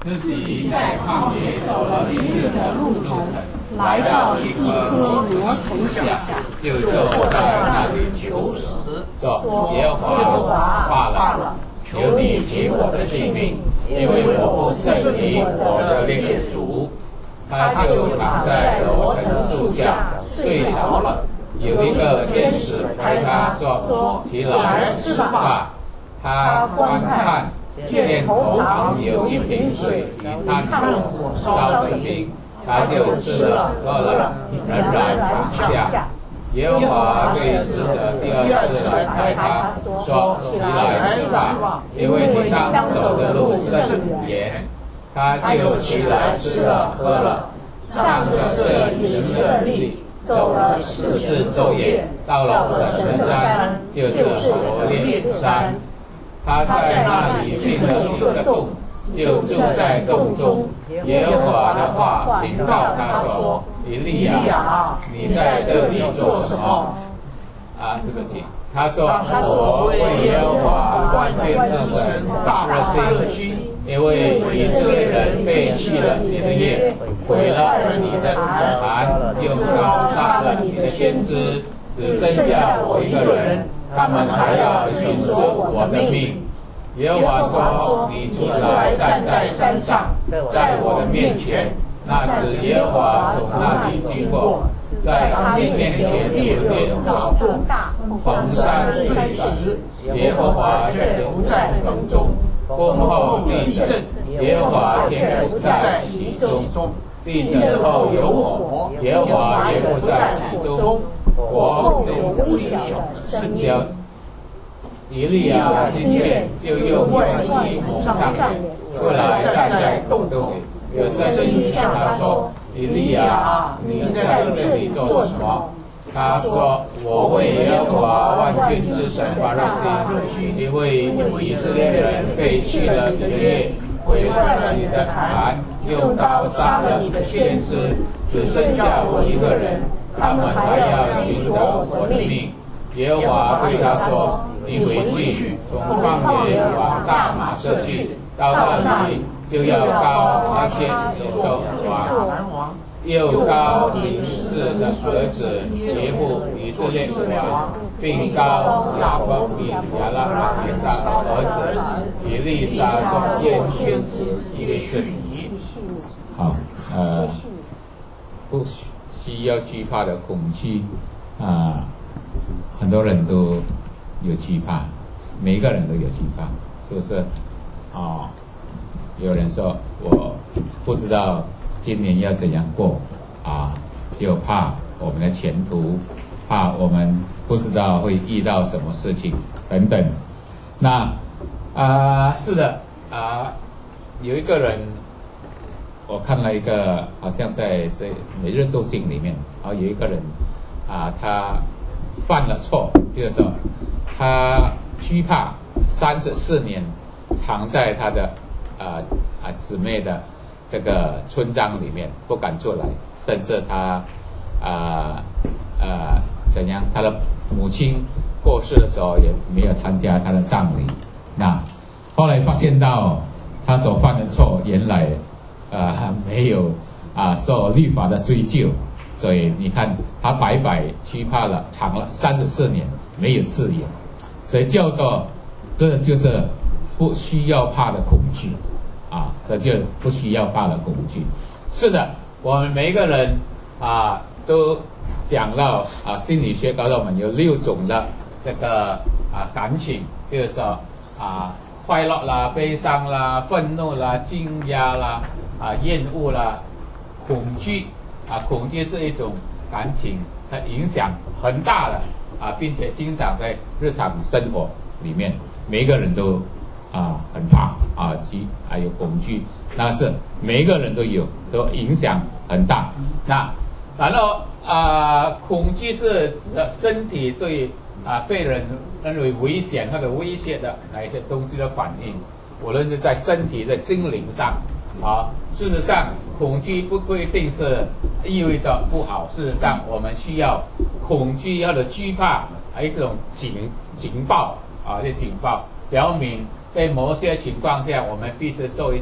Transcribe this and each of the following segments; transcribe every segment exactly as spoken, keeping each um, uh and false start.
自己在旷野走了一日的路程，来到一棵罗藤下，就坐在那里求死，说：“耶和华罢了，求你取我的性命，因为我不胜于我的列祖。”他就躺在罗藤树下睡着了。有一个天使拍他说：“起来吃吧。”他观看，见头旁有一瓶水与炭火烧的饼，他就吃了喝了，仍然躺下。耶和华对使者第二次来拍他说：“起来吃吧，因为你当走的路甚远。”他就起来吃了喝了，仗着这行的力，走了四十昼夜，到了神的山，就是罗列山。他在那里进了一个洞，就住在洞中。耶和华的话临到他说：“以利亚，你在这里做什么？”啊，对不起，他说：“我为耶和华完全之神大热心，因为以色列人背弃了你的约，毁了你的坛，用刀杀了你的先知，只剩下我一个人。他们还要寻索我的命。”耶和华说：“你出来站在山上，在我的面前。”那时耶和华从那里经过，在他们面前烈火大作，红山碎石，耶和华却不在风中。风后地震，耶和华却不在其中。地震后有火，耶和华也不在其中。火有微小声音。以利亚听见，就用外衣蒙上脸，出来站在洞洞里。有声音向他说：“以利亚，你在这里做什么？”他说：“我为耶和华万军之神发热心，因为以色列人背弃了你的约，毁坏了你的坛，用刀杀了你的先知，只剩下我一个人，他们还要寻找我的命。”耶和华对他说：“你回去，从旷野往大马色去，到那里就要膏那些做王，又膏以示的儿子耶户以色列王，并膏亚伯比亚拉马利撒的儿子以利沙做先先知耶顺尼。” 好，呃，不需要惧怕的恐惧啊。呃很多人都有惧怕，每一个人都有惧怕，是不是？啊、哦，有人说我不知道今年要怎样过啊，就怕我们的前途，怕我们不知道会遇到什么事情等等。那啊、呃，是的啊、呃，有一个人，我看了一个，好像在这每日斗经里面，啊，有一个人啊、呃，他犯了错，比如说他惧怕三十四年藏在他的啊啊姊妹的这个村庄里面不敢出来，甚至他啊啊怎样，他的母亲过世的时候也没有参加他的葬礼。那后来发现到他所犯的错原来啊没有啊受律法的追究。所以你看，他白白惧怕了，藏了三十四年，没有自由，所以叫做，这就是不需要怕的恐惧，啊，这就不需要怕的恐惧。是的，我们每一个人啊，都讲到啊，心理学告诉我们有六种的这个啊感情，比如说啊，快乐啦、悲伤啦、愤怒啦、惊讶啦、啊厌恶啦、恐惧。啊，恐惧是一种感情，它影响很大的啊，并且经常在日常生活里面，每一个人都啊很怕啊，其还有恐惧，那是每一个人都有，都影响很大。那然后啊，恐惧是指的身体对啊被人认为危险或者威胁的哪一些东西的反应，无论是在身体在心灵上。好，事实上，恐惧不不一定是意味着不好。事实上，我们需要恐惧或者惧怕，一种警警报啊，这警报表明在某些情况下，我们必须做一些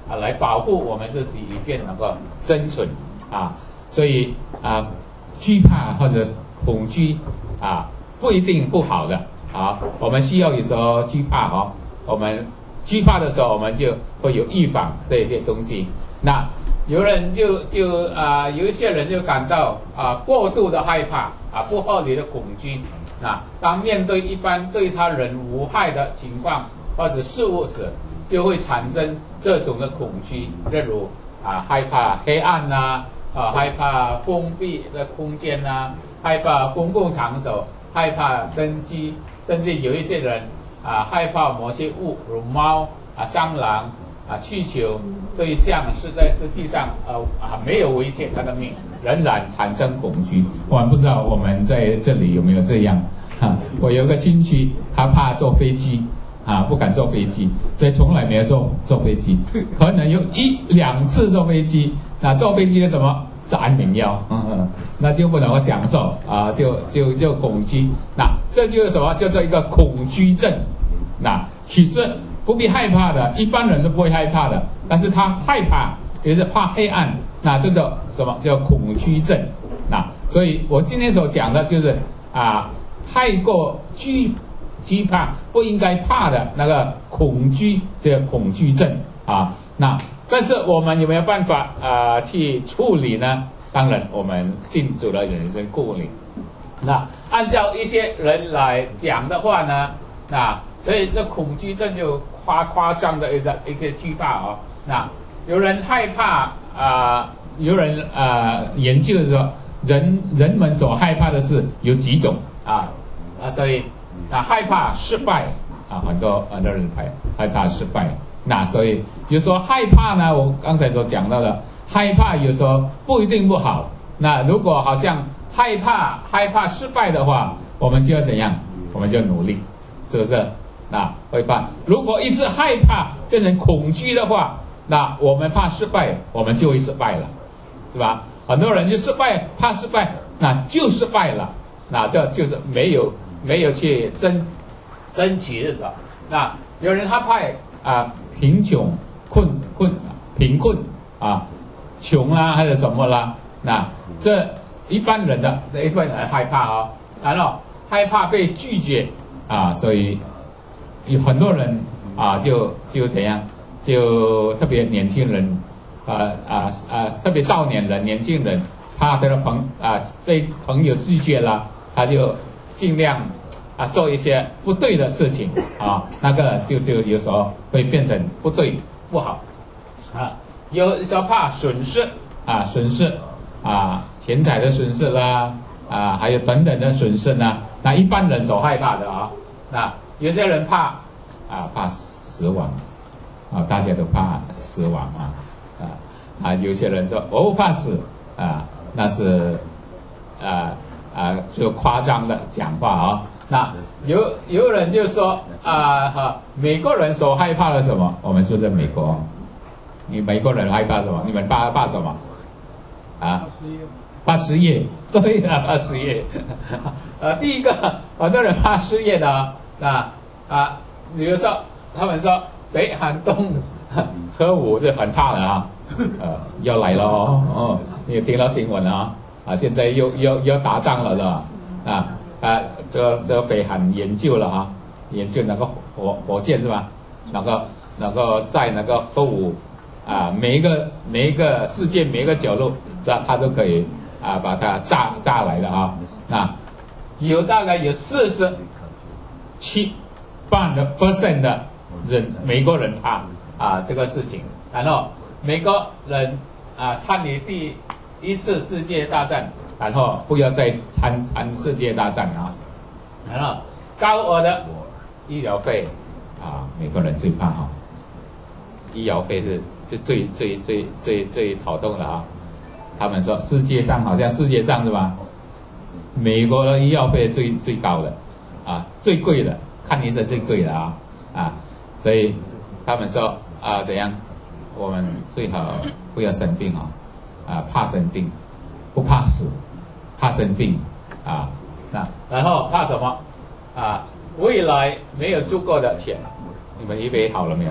啊来保护我们自己，以便能够生存啊。所以啊，惧怕或者恐惧啊，不一定不好的啊。我们需要有时候惧怕哦，我们惧怕的时候，我们就会有预防这些东西。那有人就就啊，有一些人就感到啊过度的害怕啊，不合理的恐惧。那当面对一般对他人无害的情况或者事物时，就会产生这种的恐惧，例如啊害怕黑暗呐、啊，啊害怕封闭的空间呐、啊，害怕公共场所，害怕登机，甚至有一些人啊害怕某些物，如猫啊、蟑螂啊、气球，对象是在实际上呃啊没有威胁他的命，仍然产生恐惧。我不知道我们在这里有没有这样啊？我有个亲戚，他怕坐飞机啊，不敢坐飞机，所以从来没有坐坐飞机，可能有一两次坐飞机。那坐飞机的什么？是安眠药，呵呵，那就不能够享受啊，就就就恐惧。那这就是什么？叫做一个恐惧症。那其实不必害怕的，一般人都不会害怕的，但是他害怕，也是怕黑暗。那这个什么叫恐惧症？那所以我今天所讲的就是啊，太过惧惧怕不应该怕的那个恐惧，这个恐惧症啊。那但是我们有没有办法啊、呃、去处理呢？当然，我们信主的人生顾虑。那按照一些人来讲的话呢，那所以这恐惧症就夸夸张的一个一个惧怕哦。那有人害怕啊、呃，有人啊、呃、研究说，人人们所害怕的是有几种啊啊，所以啊害怕失败啊，很多很多人害害怕失败。那所以有时候害怕呢，我刚才所讲到的害怕有时候不一定不好。那如果好像害怕害怕失败的话，我们就要怎样？我们就努力，是不是？那会怕。如果一直害怕变成恐惧的话，那我们怕失败，我们就会失败了，是吧？很多人就失败，怕失败，那就失败了。那这就是没有没有去争争取的时候。那有人他怕啊。贫穷、困困、贫困啊，穷啦，还是什么啦？那这一般人的一般人害怕哦，然后害怕被拒绝啊，所以有很多人啊，就就怎样，就特别年轻人，啊啊啊，特别少年人、年轻人，怕他的朋啊被朋友拒绝了，他就尽量。啊，做一些不对的事情啊，那个就就有时候会变成不对不好啊。有时候怕损失啊，损失啊，钱财的损失啦啊，还有等等的损失呢。那一般人所害怕的啊，那有些人怕啊，怕死亡啊，大家都怕死亡啊啊啊，有些人说我不怕死啊，那是啊啊，就夸张的讲话啊。那有有人就说啊哈，美国人所害怕的什么？我们住在美国，你美国人害怕什么？你们怕怕什么？啊？怕失业？对啊，怕失业。呃，第一个，很多人怕失业的啊，那啊，比如说他们说北韩东核武就很怕了啊，呃，要来了哦，哦，你听到新闻啊？啊，现在又又又打仗了是吧？啊。啊，这个这个北韩研究了啊，研究那个火火箭是吧？那个那个在那个核武啊，每一个每一个世界每一个角落，那它都可以啊把它炸炸来的啊。那有大概有四十七半的 percent 的人美国人怕啊这个事情，然后美国人啊参与第一次世界大战。然后不要再参参世界大战啊！然后高额的医疗费啊，美国人最怕哈、哦，医疗费是是最最最最最头痛的啊！他们说世界上好像世界上是吧？美国的医药费最最高的啊，最贵的，看医生最贵的啊啊！所以他们说啊，怎样？我们最好不要生病啊啊，怕生病，不怕死。怕生病啊，那然后怕什么啊？未来没有足够的钱，你们预备好了没有？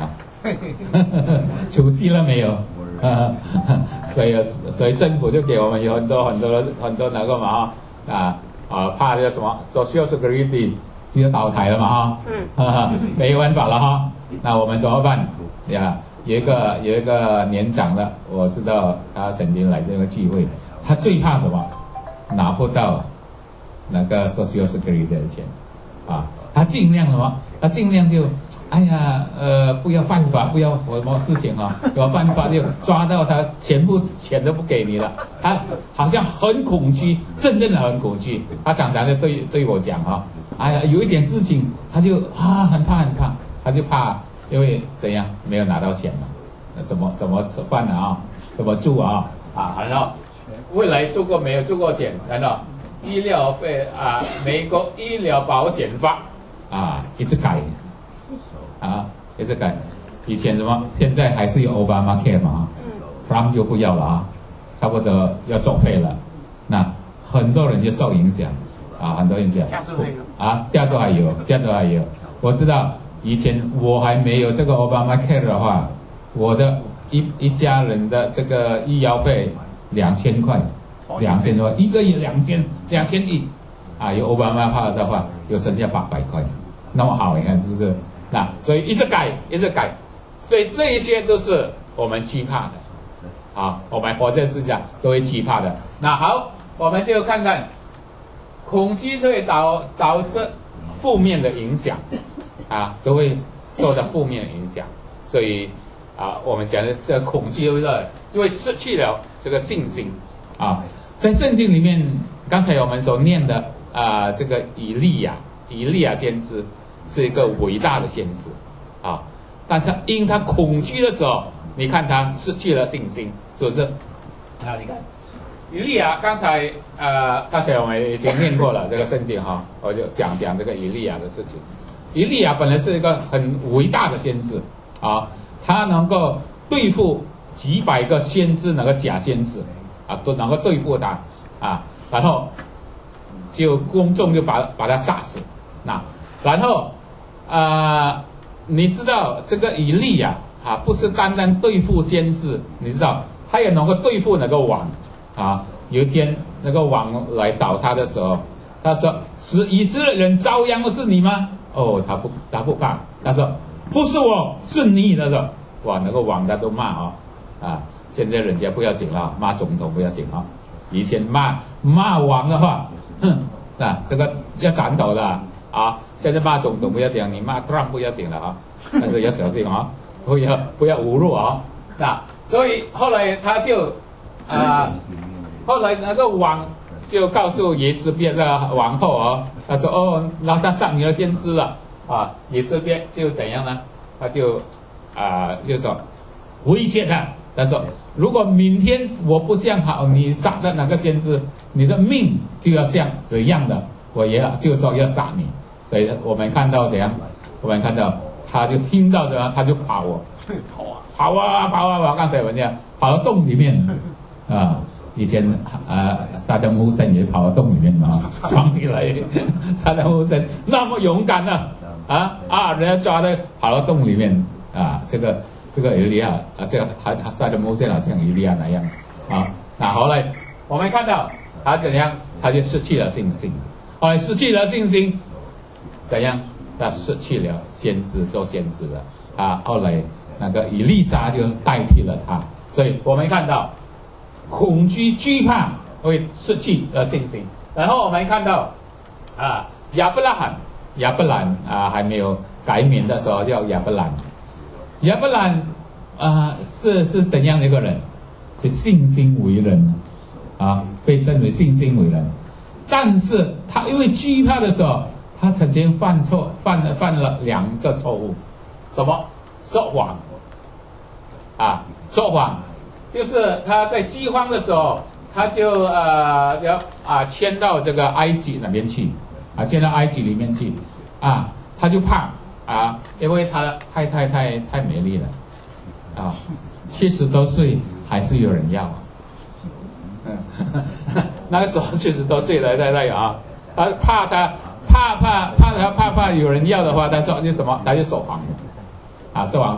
除夕了没有？所以所以政府就给我们有很多很多很多那个嘛啊啊，怕这什么 Social Security 就要倒台了嘛哈，嗯，没办法了哈，那我们怎么办呀？有一个有一个年长的，我知道他曾经来这个聚会，他最怕什么？拿不到那个 Social Security 的钱啊，他尽量什么？他尽量就。哎呀，呃，不要犯法，不要什么事情啊！要犯法就抓到他，全部钱都不给你了。他好像很恐惧，真正的很恐惧。他常常就对对我讲啊，哎呀，有一点事情，他就啊很怕很怕，他就怕，因为怎样没有拿到钱嘛，那怎么怎么吃饭啊？怎么住啊？啊，然后未来住过没有住过钱？然后医疗费啊，美国医疗保险法啊，一直改。啊，也是改，以前什么，现在还是有 Obamacare 嘛 ，Trump 就不要了啊，差不多要作废了，那很多人就受影响，啊，很多影响，啊，加州还有，加州还有，我知道以前我还没有这个 Obamacare 的话，我的一一家人的这个医疗费两千块，两千多，一个月两千两千亿，啊，有 Obamacare 的话，就剩下八百块，那么好，你看是不是？那所以一直改，一直改，所以这一些都是我们惧怕的，啊，我们活在世界上都会惧怕的。那好，我们就看看，恐惧会导导致负面的影响，啊，都会受到负面的影响。所以啊，我们讲的这个恐惧会就会失去了这个信心啊。在圣经里面，刚才我们所念的啊，这个以利亚，以利亚先知。是一个伟大的先知，啊，但他因他恐惧的时候，你看他失去了信心，是不是？啊，你看，以利亚刚才呃，刚才我们已经念过了这个圣经哈，我就讲讲这个以利亚的事情。以利亚本来是一个很伟大的先知啊，他能够对付几百个先知，那个假先知啊，都能够对付他啊，然后就公众就把把他杀死，那。然后，啊、呃，你知道这个以利亚啊，不是单单对付先知，你知道，他也能够对付那个王啊。有一天，那个王来找他的时候，他说：“是以色列人遭殃的是你吗？”哦，他不，他不怕，他说：“不是我，是你。”他说：“哇，那个王他都骂啊啊！现在人家不要紧了，骂总统不要紧啊。以前骂骂王的话，哼，啊，这个要斩头的啊。”现在骂总统不要讲，你骂 Trump 不要紧了啊，但是要小心啊，不要不要侮辱啊。那所以后来他就啊、呃，后来那个王就告诉耶斯别的王后啊，他说哦，让他上你的先知了啊。耶斯别就怎样呢？他就啊、呃、就说威胁他，他说如果明天我不像好你杀的那个先知，你的命就要像怎样的，我也就说要杀你。所以我们看到怎样？我们看到他就听到的，他就跑哦，跑啊，跑啊，跑啊，跑！刚才我们讲跑到洞里面啊，以前啊，萨达姆森也跑到洞里面嘛，闯进来。萨达姆森那么勇敢呢、啊，啊啊，人家抓的跑到洞里面啊，这个这个以利亚啊，这个还萨达姆森好像以利亚那样啊。那后来我们看到他怎样，他就失去了信心，后来失去了信心。怎样？他失去了先知做先知了啊！后来那个以利沙就代替了他，所以我们看到恐惧惧怕会失去了信心。然后我们看到啊，亚伯拉罕，亚伯兰啊还没有改名的时候叫亚伯兰，亚伯兰啊是是怎样的一个人？是信心为人啊，被称为信心为人。但是他因为惧怕的时候。他曾经犯错，犯了犯了两个错误，什么？说谎，啊，说谎，就是他在饥荒的时候，他就呃要啊迁到这个埃及那边去，啊迁到埃及里面去，啊他就怕啊，因为他太太太太美丽了，啊七十多岁还是有人要啊，嗯，那个时候七十多岁了太太啊，他怕他。怕怕怕他怕怕有人要的话，他说就什么，他就说谎，啊说谎什么？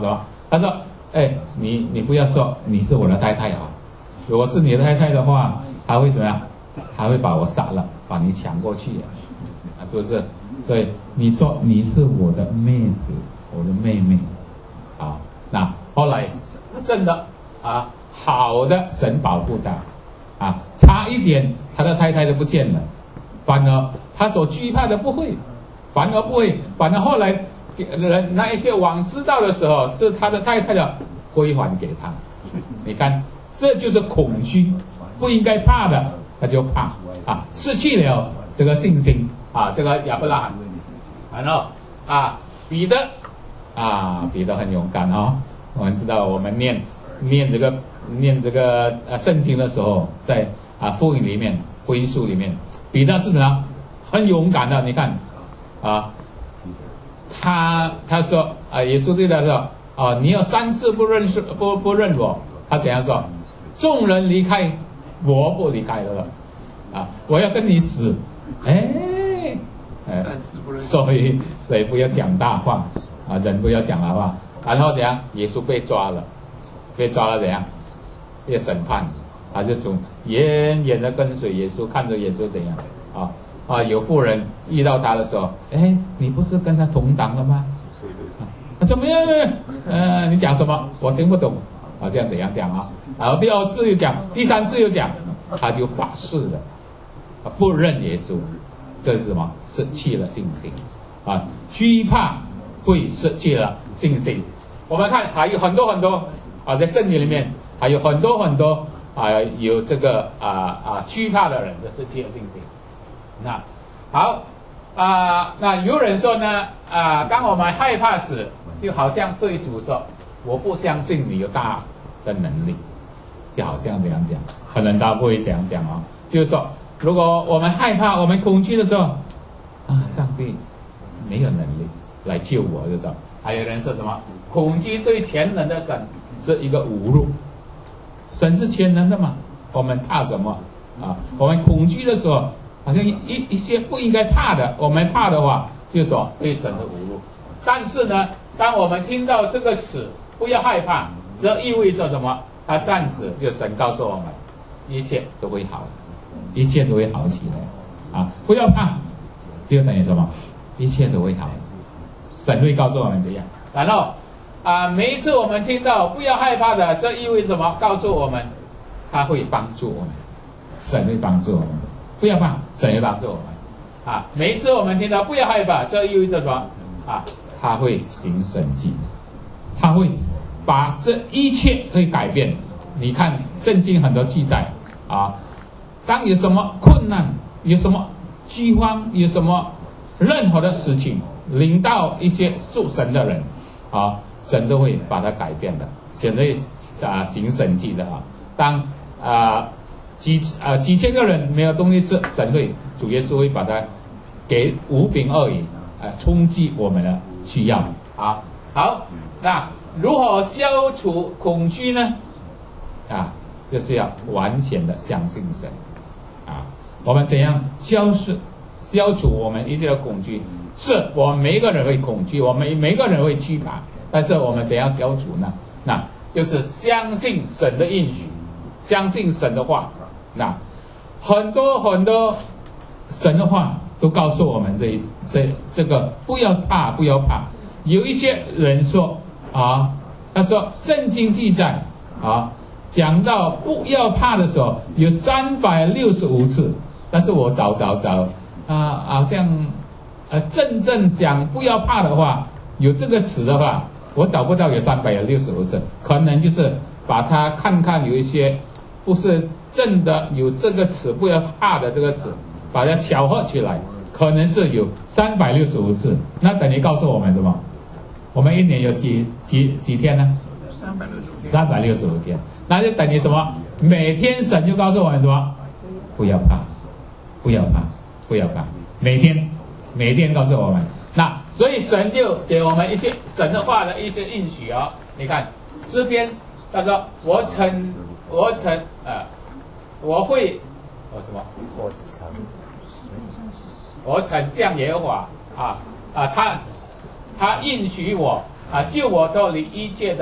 他说：“哎，你你不要说你是我的太太啊，如果是你的太太的话，他会怎么样？他会把我杀了，把你抢过去啊，是不是？所以你说你是我的妹子，我的妹妹，啊，那后来真的啊，好的神保护他，啊，差一点他的太太就不见了，反而他所惧怕的不会，反而不会，反而后来。”人那一些王知道的时候，是他的太太的归还给他。你看，这就是恐惧，不应该怕的，他就怕啊，失去了这个信心啊。这个亚伯拉罕，然后啊，彼得啊，彼得很勇敢哦。我们知道，我们念念这个念这个呃圣经的时候，在啊福音里面，福音书里面，彼得是什么？很勇敢的。你看啊。他他说啊，耶稣对他说啊，你有三次不认识不不认我，他怎样说？众人离开，我不离开了，啊，我要跟你死，哎，哎，所以所以不要讲大话啊，人不要讲大话，然后怎样？耶稣被抓了，被抓了怎样？被审判，他就从远远的跟随耶稣，看着耶稣怎样啊。啊，有妇人遇到他的时候，哎，你不是跟他同党了吗？他说没有，没有，呃，你讲什么？我听不懂。好像怎样讲啊？然后第二次又讲，第三次又讲，他就发誓了，他不认耶稣。这是什么？失去了信心啊！惧怕会失去了信心。我们看还有很多很多啊，在圣经里面还有很多很多啊，有这个啊啊惧怕的人的失去了信心。那好啊、呃，那有人说呢啊、呃，当我们害怕时，就好像对主说：“我不相信你有大的能力。”就好像这样讲，可能他不会这样讲哦。就是说，如果我们害怕、我们恐惧的时候，啊，上帝没有能力来救我的时候，还有人说什么？恐惧对全能的神是一个侮辱。神是全能的嘛，我们怕什么啊？我们恐惧的时候。好像一一些不应该怕的，我们怕的话，就是说对神的侮辱。但是呢，当我们听到这个词，不要害怕，这意味着什么？它暂时，就神告诉我们，一切都会好的，一切都会好起来啊！不要怕，就等于什么？一切都会好的。神会告诉我们这样。然后啊，每一次我们听到不要害怕的，这意味着什么？告诉我们，他会帮助我们，神会帮助我们。不要怕，神会帮助我们啊！每一次我们听到不要害怕，这意味着什么啊？他会行神迹，他会把这一切会改变。你看圣经很多记载啊，当有什么困难、有什么饥荒、有什么任何的事情临到一些属神的人啊，神都会把它改变的，神会啊行神迹的啊。当啊。几啊、呃、几千个人没有东西吃，神会主耶稣会把它给五饼二鱼，呃，充饥我们的需要啊。好，那如何消除恐惧呢？啊，就是要完全的相信神啊。我们怎样消失消除我们一些的恐惧？是我们每一个人会恐惧，我们每一个人会惧怕，但是我们怎样消除呢？那就是相信神的应许，相信神的话。那很多很多神的话都告诉我们这一这这个不要怕，不要怕。有一些人说啊，他说圣经记载啊，讲到不要怕的时候有三百六十五次，但是我找找找啊，好像呃真正讲不要怕的话，有这个词的话，我找不到有三百六十五次，可能就是把它看看有一些不是。真的有这个词不要怕的这个词，把它巧合起来，可能是有三百六十五次。那等于告诉我们什么？我们一年有几几几天呢？三百六十五天。三百六十五天，那就等于什么？每天神就告诉我们什么？不要怕，不要怕，不要怕。每天，每天告诉我们。那所以神就给我们一些神的话的一些应许哦。你看诗篇，他说我曾我曾呃。我会，我什么？我曾，我曾向耶和华啊啊，他他应许我啊，救我脱离一切的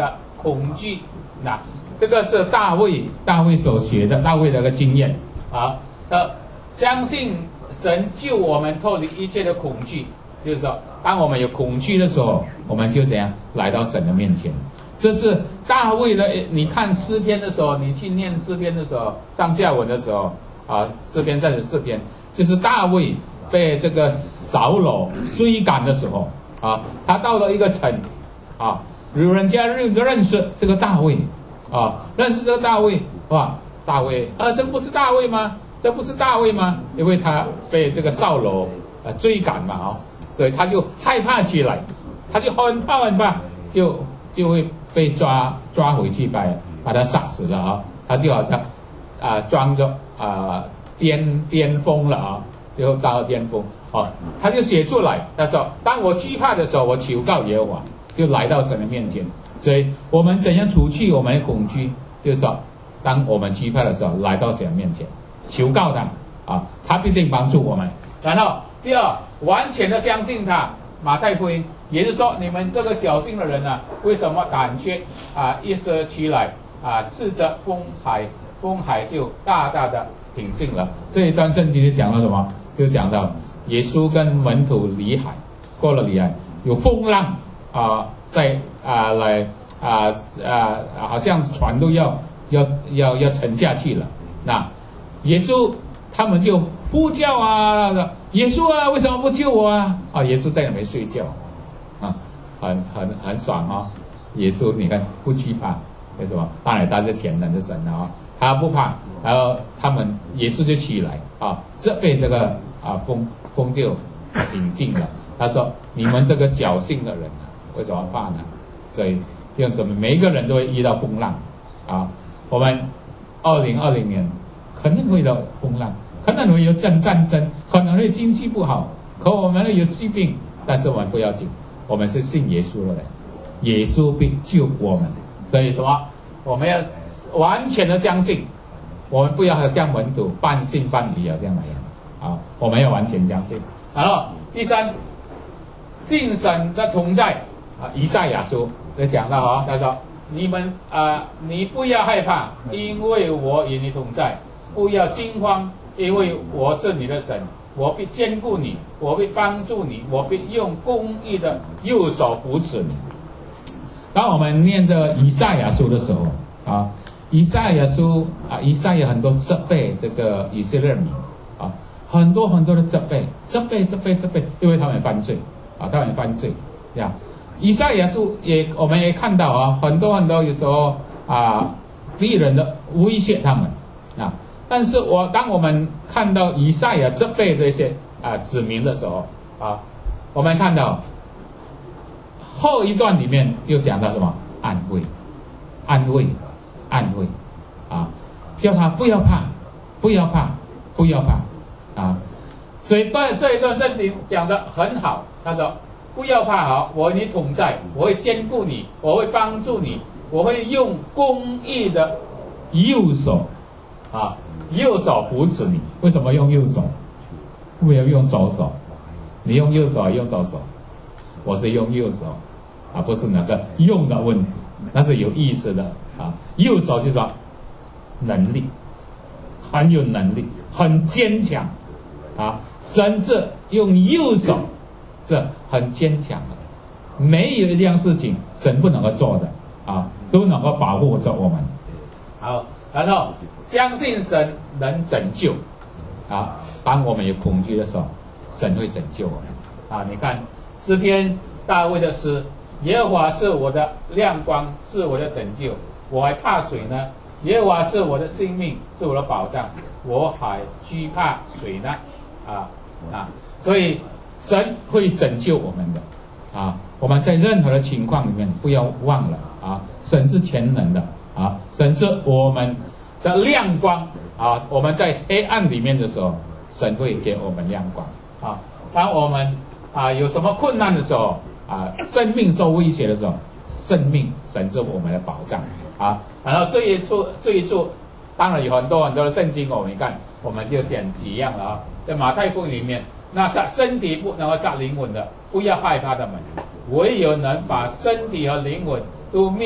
恐惧。那这个是大卫大卫所学的，大卫的一个经验啊。呃，相信神救我们脱离一切的恐惧，就是说，当我们有恐惧的时候，我们就怎样来到神的面前。这是大卫的。你看诗篇的时候，你去念诗篇的时候，上下文的时候啊，诗篇三十四篇，就是大卫被这个扫罗追赶的时候啊，他到了一个城啊，有人家认认识这个大卫啊，认识这个大卫哇，大卫啊，这不是大卫吗？这不是大卫吗？因为他被这个扫罗啊追赶嘛啊，所以他就害怕起来，他就很怕很怕，就就会被抓抓回去把把他杀死了啊！他就好像啊装着啊巅巅峰了啊，就到了巅峰哦，他就写出来，他说：当我惧怕的时候，我求告耶和华，就来到神的面前。所以我们怎样除去我们的恐惧？就是说，当我们惧怕的时候，来到神的面前，求告他啊，他必定帮助我们。然后第二，完全的相信他。马太福音，也就是说，你们这个小信的人呢、啊，为什么胆怯啊？一说起来啊，斥责风海，风海就大大的平静了。这一段圣经就讲到什么？就讲到耶稣跟门徒离海，过了离海，有风浪啊，在啊来啊啊，好像船都要要要要沉下去了。那耶稣他们就呼叫啊，耶稣啊，为什么不救我啊？啊，耶稣在那边睡觉，啊，很很很爽啊、哦！耶稣你看不惧怕，为什么？当然他是全能的神啊，他不怕。然后他们耶稣就起来啊，这被这个啊风风就平静了。他说：你们这个小信的人啊，为什么怕呢？所以用什么？每一个人都会遇到风浪啊。我们二零二零年肯定会有风浪。可能会有战战争，可能会经济不好，可我们会有疾病，但是我们不要紧，我们是信耶稣的人，耶稣必救我们。所以什么？我们要完全的相信，我们不要像门徒半信半疑啊这样来样啊，我们要完全相信。然后第三，信神的同在啊，以赛亚书就讲到啊，他说：你们啊、呃，你不要害怕，因为我与你同在；不要惊慌。因为我是你的神，我必坚固你，我必帮助你，我必用公义的右手扶持你。当我们念着以赛亚书的时候啊，以赛亚书啊，以赛亚很多责备这个以色列民啊，很多很多的责备，责备责备责备，因为他们犯罪啊，他们犯罪呀。以赛亚书也我们也看到啊，很多很多有时候啊，敌人的威胁他们啊。但是我当我们看到以赛亚责备这些啊子民的时候啊，我们看到后一段里面又讲到什么？安慰，安慰，安慰啊，叫他不要怕，不要怕，不要怕啊。所以对这一段圣经讲得很好，他说不要怕，好，我与你同在，我会坚固你，我会帮助你，我会用公义的右手啊。右手扶持你，为什么用右手？为什么用左手？你用右手还是用左手？我是用右手，啊，不是哪个用的问题，那是有意思的啊。右手就是说能力，很有能力，很坚强啊。神是用右手，这很坚强的，没有一样事情神不能够做的啊，都能够保护着我们。好。然后相信神能拯救啊！当我们有恐惧的时候，神会拯救我们啊！你看诗篇大卫的诗：耶和华是我的亮光，是我的拯救，我还怕谁呢？耶和华是我的性命，是我的保障，我还惧怕谁呢？啊啊！所以神会拯救我们的啊！我们在任何的情况里面不要忘了啊！神是全能的。啊，神是我们的亮光啊！我们在黑暗里面的时候，神会给我们亮光啊。当我们啊有什么困难的时候啊，生命受威胁的时候，生命神是我们的保障啊。然后这一处这一处，当然有很多很多的圣经，我们看我们就选几样了啊。在马太福音里面，那杀身体不能够杀灵魂的，不要害怕他们，唯有能把身体和灵魂都灭。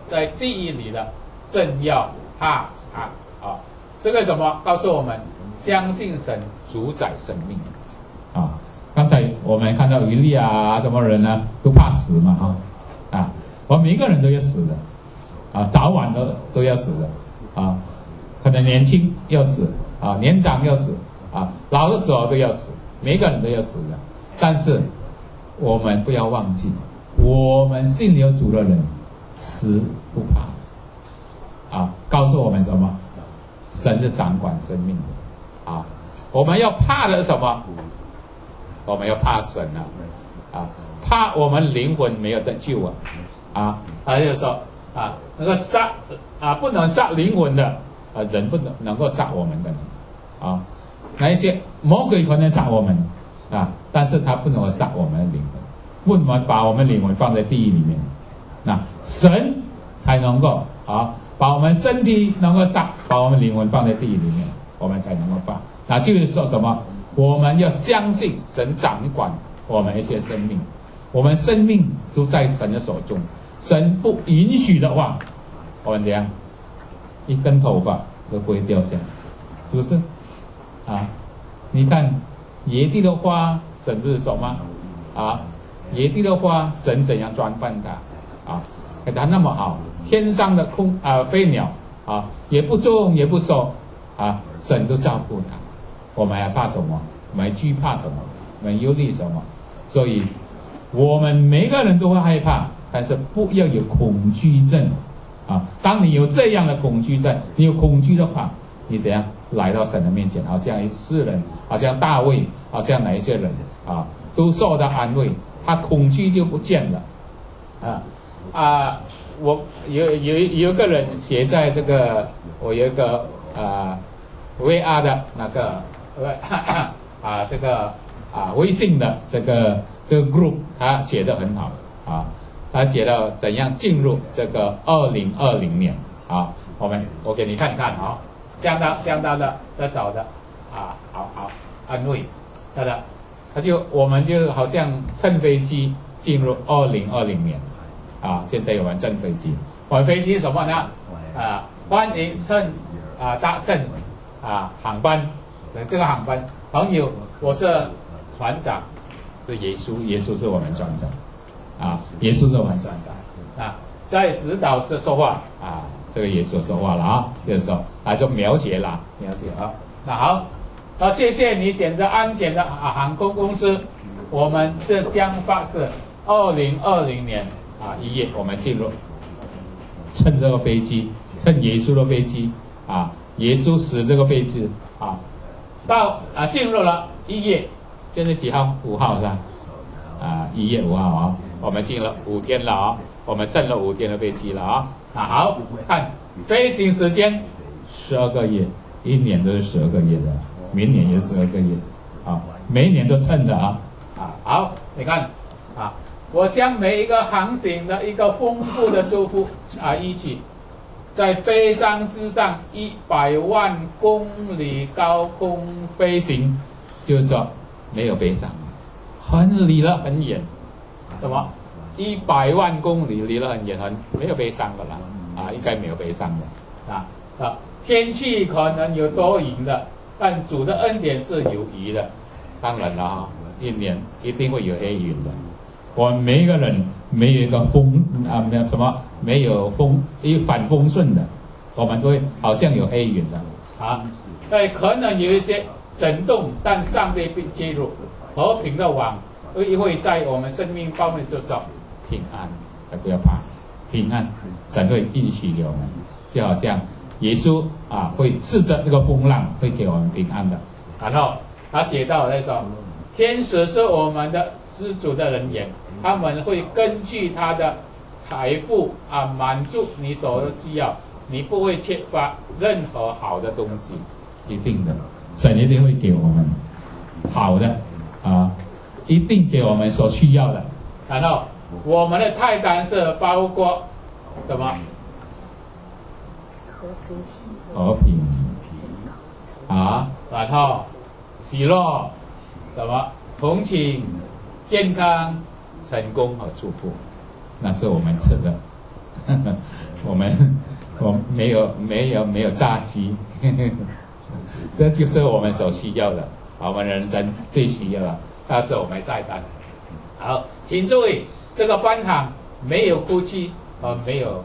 在地狱里的，正要怕他啊。这个什么告诉我们，相信神主宰生命啊。刚才我们看到以利亚啊，什么人呢，都怕死嘛哈啊，我们每一个人都要死的啊，早晚都都要死的啊，可能年轻要死啊，年长要死啊，老的时候都要死，每一个人都要死的。但是我们不要忘记，我们信了主的人，死不怕啊，告诉我们什么？神是掌管生命的啊，我们要怕的是什么？我们要怕神啊，啊，怕我们灵魂没有得救啊，啊，还有说啊，那个杀啊，不能杀灵魂的啊，人不能能够杀我们的啊，那一些魔鬼可能杀我们啊，但是他不能够杀我们的灵魂，不能把我们灵魂放在地狱里面，那神才能够啊，把我们身体能够杀，把我们灵魂放在地狱里面，我们才能够放。那就是说什么？我们要相信神掌管我们一些生命，我们生命都在神的手中。神不允许的话，我们怎样？一根头发都不会掉下，是不是？啊，你看野地的花，神不是说吗？啊，野地的花，神怎样装扮它？啊，给它那么好，天上的空啊飞鸟啊，也不种也不收啊，神都照顾它。我们还怕什么？我们还惧怕什么？我们忧虑什么？所以，我们每个人都会害怕，但是不要有恐惧症啊！当你有这样的恐惧症，你有恐惧的话，你怎样来到神的面前？好像世人，好像大卫，好像哪一些人啊，都受到安慰，他恐惧就不见了啊啊！我有有有一个人写在这个，我有一个啊 V R 的那个。啊，这个啊，微信的这个这个 group， 他写得很好啊，他写到怎样进入这个二零二零年啊，我们我给你看看啊，相当相当的的早的啊，好好安慰，他的，他就我们就好像乘飞机进入二零二零年啊，现在我们乘飞机，我们飞机什么呢？啊，欢迎乘啊搭乘啊航班。这个航班，朋友，我是船长，是耶稣，耶稣是我们船长，啊，耶稣是我们船长，啊，在指导是说话，啊，这个耶稣说话了啊，就是说，啊，就描写了，描写啊，那好，那谢谢你选择安全的啊航空公司，我们这将发自二零二零年啊一月，我们进入，乘这个飞机，乘耶稣的飞机，啊，耶稣使这个飞机，啊。到啊，进入了一月，现在几号？五号是吧？啊，一月五号啊，我们进了五天了啊，我们乘了五天的飞机了啊。啊，好看，飞行时间十二个月，一年都是十二个月的，明年也是十二个月，啊，每一年都乘的啊。啊，好，你看啊，我将每一个航行的一个丰富的祝福啊，一起。在悲伤之上，一百万公里高空飞行，就是说没有悲伤，很离了很远，什么？一百万公里离了很远，很没有悲伤的啦，啊，应该没有悲伤的啊啊！天气可能有多云的，但主的恩典是有余的。当然了啊，一年一定会有黑云的。我们每一个人没有一个风啊，没有什么没有风，一反风顺的，我们都会好像有黑云的啊。对，可能有一些震动，但上帝必介入，和平的网会会在我们生命方面就说平安，不要怕，平安，神会应许给我们，就好像耶稣啊会斥责这个风浪，会给我们平安的。然后他写到那说，天使是我们的施主的人员。他们会根据他的财富啊满足你所的需要，你不会缺乏任何好的东西，一定的，神一定会给我们好的啊，一定给我们所需要的。然后我们的菜单是包括什么？和平，和平啊，然后喜乐，什么？同情，健康。成功和祝福，那是我们吃的我们我没有没有没有炸鸡，这就是我们所需要的，我们人生最需要的，但是我们再单。好，请注意，这个班堂没有哭泣，呃，没有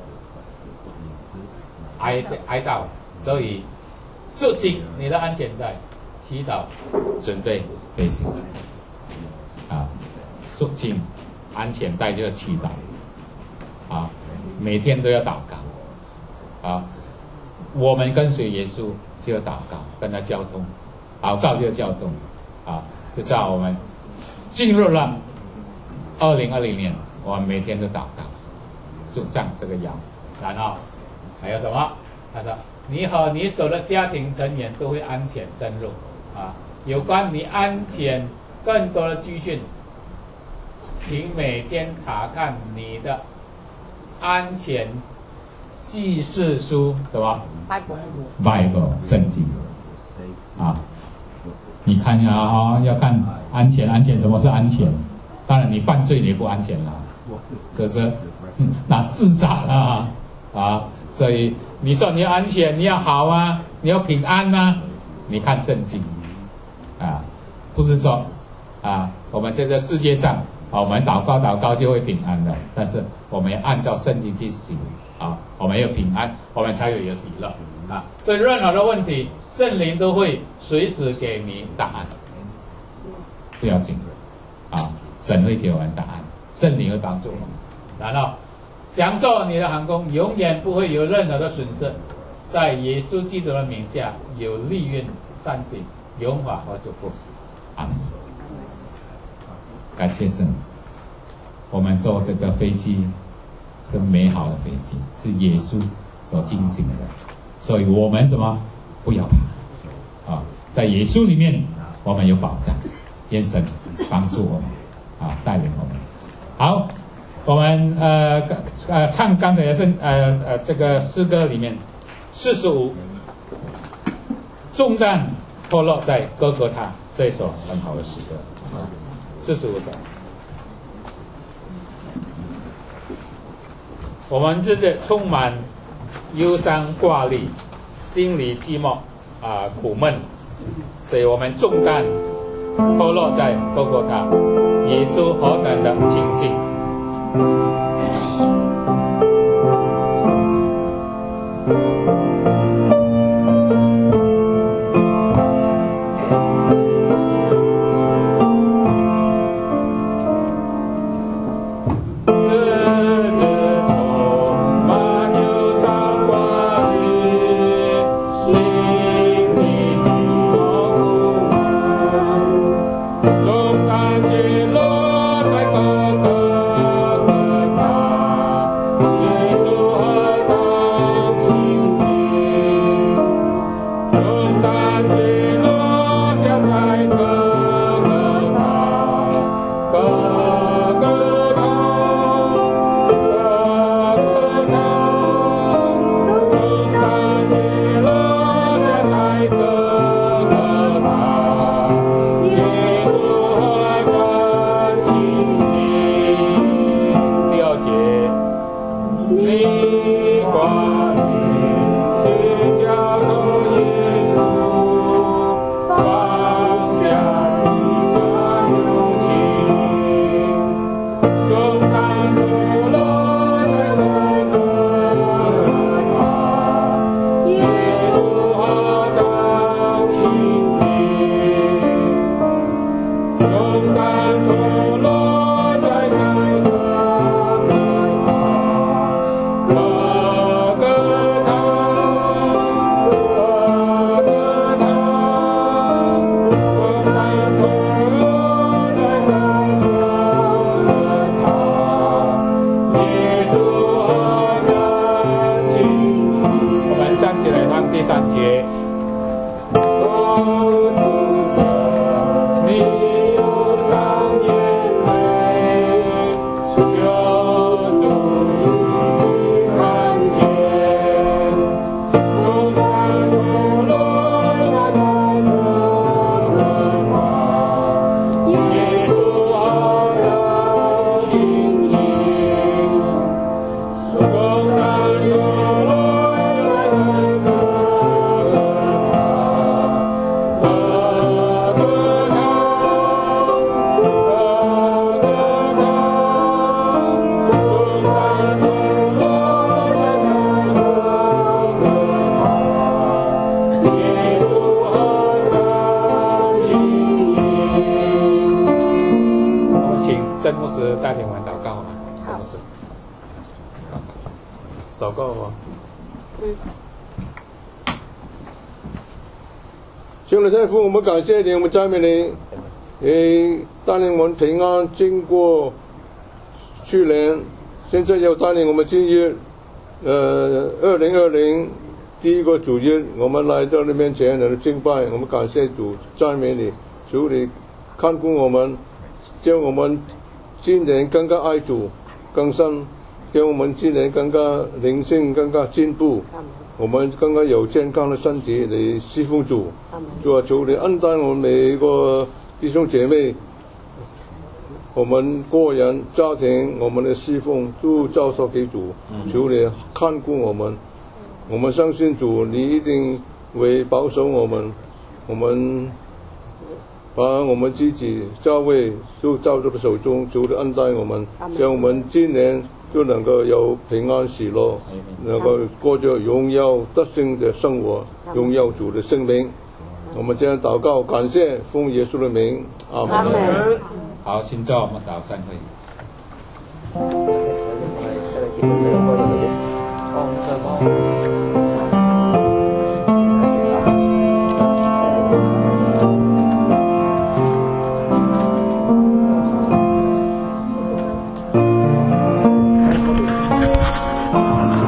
哀哀悼，所以束紧你的安全带，祈祷，准备飞行。啊，束紧安全带就是祈祷，啊，每天都要祷告，啊，我们跟随耶稣就要祷告，跟他交通，祷告就交通，啊，就像我们进入了二零二零年，我们每天都祷告，束上这个腰，然后还有什么？他说：“你和你所的家庭成员都会安全登陆。”啊，有关你安全更多的资讯，请每天查看你的安全记事书，什么 Bible ？Bible 圣经啊，你看啊、哦，要看安全，安全什么是安全？当然，你犯罪你不安全了，可是那自杀了啊，所以你说你要安全，你要好啊，你要平安啊，你看圣经啊，不是说啊，我们这个世界上啊，我们祷告祷告就会平安的，但是我们要按照圣经去行啊，我们有平安，我们才有有喜乐啊。对任何的问题，圣灵都会随时给你答案，不要紧啊。神会给我们答案，圣灵会帮助我们，然后享受你的航空，永远不会有任何的损失。在耶稣基督的名下，有利运、善行、荣华和祝福。阿门。感谢神，我们坐这个飞机是美好的飞机，是耶稣所进行的，所以我们什么不要怕啊，在耶稣里面我们有保障，愿神帮助我们。啊，带领我们。好，我们呃呃唱刚才也是呃呃这个诗歌里面四十五，重担脱落在哥哥他，这一首很好的诗歌。四十五首，我们这是充满忧伤挂虑，心里寂寞啊、呃、苦闷，所以我们重担脱落在哥哥他。耶稣何等的亲近， 牧师带领我们祷告好吗？好，牧师。 祷告啊。嗯。亲爱的天父，我们感谢你，我们赞美你，也带领我们平安经过去年，现在又带领我们今日，呃，二零二零第一个主日，我们来到你面前来敬拜，我们感谢主，赞美你，主你看顾我们，叫我们今年更加爱主更深，叫我们今年更加灵性更加进步。我们更加有健康的身体来侍奉主，主啊，求你恩待我们每一个弟兄姐妹，我们个人、家庭、我们的侍奉都交托给主，求你看顾我们。我们相信主，你一定会保守我们，我们把我们自己教会都交在手中，求你恩待我们，让我们今年就能够有平安喜乐，能够过着荣耀得胜的生活，荣耀主的生命。我们这样祷告，感谢奉耶稣的名，阿门。 好，请坐，我们祷散会。 哦，